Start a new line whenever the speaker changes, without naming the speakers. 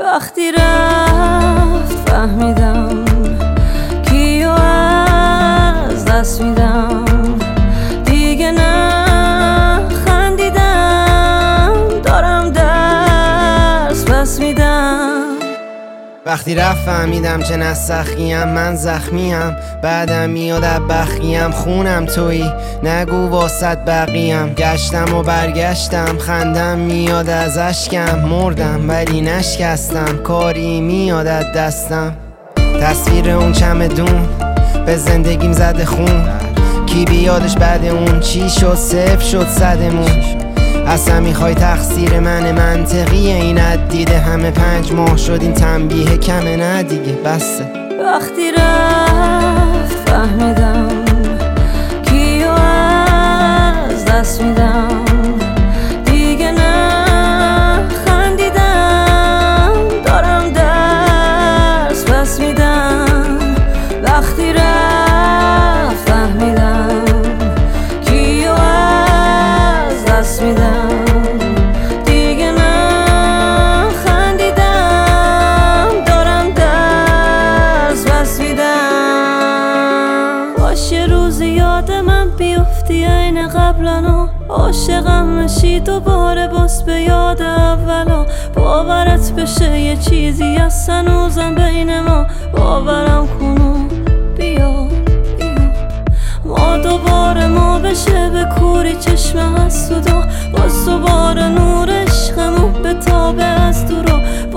وقتی رفت فهمیدم کیو از دست میدم، دیگه نه خندیدم، دارم درس پس میدم.
وقتی رفت فهمیدم چه نسخیم، من زخمیم، بعدم میاد بخیم، خونم تویی، نگو واسط بقیم. گشتم و برگشتم، خندم میاد از اشکم، مردم ولی نشکستم، کاری میاد از دستم. تصویر اون چمدون به زندگیم زده خون، کی بیادش بعد اون چی شد؟ صفر شد صدمون. اصلا میخوای تقصیر من منطقی این دیده همه 5 ماه شد این تنبیه کمه؟ نه دیگه بسه.
وقتی رفت فهمیدم کیو از دست میدم، دیگه نه خندیدم، دارم درس پس میدم. وقتی رفت فهمیدم کیو از دست میدم، یه روزی یاد من بیفتی عین قبلنا، عاشقم نشی دوباره باز به یاد اولا، باورت بشه یه چیزی از هنوزم بین ما، باورم کنو بیا ما دوباره ما بشه به کوری چشم حسودا، باز دوباره نور عشقمو به تابه از دورا،